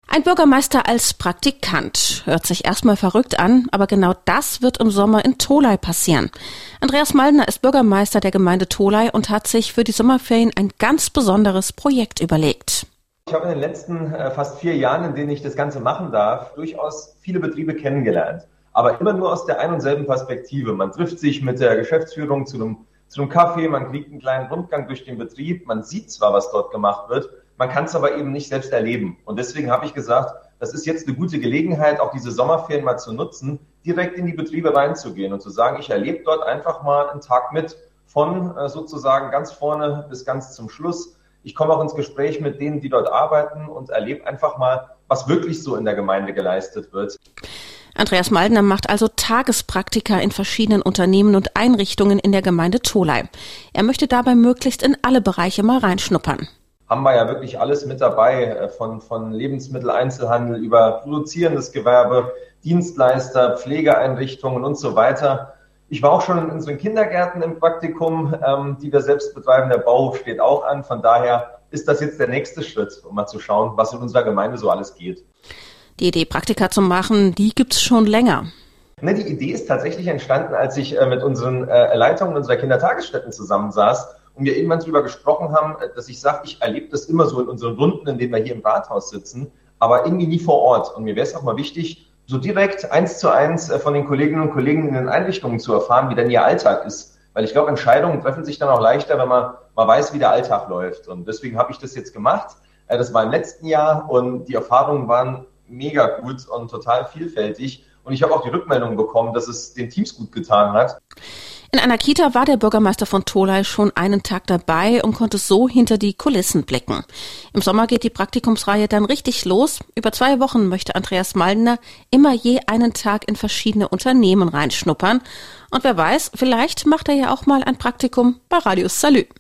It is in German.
Ein Bürgermeister als Praktikant. Hört sich erstmal verrückt an, aber genau das wird im Sommer in Tholey passieren. Andreas Maldner ist Bürgermeister der Gemeinde Tholey und hat sich für die Sommerferien ein ganz besonderes Projekt überlegt. Ich habe in den letzten fast 4 Jahren, in denen ich das Ganze machen darf, durchaus viele Betriebe kennengelernt. Aber immer nur aus der ein und selben Perspektive. Man trifft sich mit der Geschäftsführung zu einem Kaffee, man kriegt einen kleinen Rundgang durch den Betrieb, man sieht zwar, was dort gemacht wird, man kann es aber eben nicht selbst erleben. Und deswegen habe ich gesagt, das ist jetzt eine gute Gelegenheit, auch diese Sommerferien mal zu nutzen, direkt in die Betriebe reinzugehen und zu sagen, ich erlebe dort einfach mal einen Tag mit, von sozusagen ganz vorne bis ganz zum Schluss. Ich komme auch ins Gespräch mit denen, die dort arbeiten und erlebe einfach mal, was wirklich so in der Gemeinde geleistet wird. Andreas Maldner macht also Tagespraktika in verschiedenen Unternehmen und Einrichtungen in der Gemeinde Tholey. Er möchte dabei möglichst in alle Bereiche mal reinschnuppern. Haben wir ja wirklich alles mit dabei, von Lebensmitteleinzelhandel über produzierendes Gewerbe, Dienstleister, Pflegeeinrichtungen und so weiter. Ich war auch schon in unseren Kindergärten im Praktikum, die wir selbst betreiben. Der Bauhof steht auch an. Von daher ist das jetzt der nächste Schritt, um mal zu schauen, was in unserer Gemeinde so alles geht. Die Idee, Praktika zu machen, die gibt's schon länger. Die Idee ist tatsächlich entstanden, als ich mit unseren Leitungen unserer Kindertagesstätten zusammensaß und wir irgendwann darüber gesprochen haben, dass ich sage, ich erlebe das immer so in unseren Runden, in denen wir hier im Rathaus sitzen, aber irgendwie nie vor Ort. Und mir wäre es auch mal wichtig, so direkt 1:1 von den Kolleginnen und Kollegen in den Einrichtungen zu erfahren, wie denn ihr Alltag ist. Weil ich glaube, Entscheidungen treffen sich dann auch leichter, wenn man mal weiß, wie der Alltag läuft. Und deswegen habe ich das jetzt gemacht. Das war im letzten Jahr und die Erfahrungen waren mega gut und total vielfältig. Und ich habe auch die Rückmeldung bekommen, dass es den Teams gut getan hat. In einer Kita war der Bürgermeister von Tholey schon einen Tag dabei und konnte so hinter die Kulissen blicken. Im Sommer geht die Praktikumsreihe dann richtig los. Über 2 Wochen möchte Andreas Maldner immer je einen Tag in verschiedene Unternehmen reinschnuppern. Und wer weiß, vielleicht macht er ja auch mal ein Praktikum bei Radio Salü.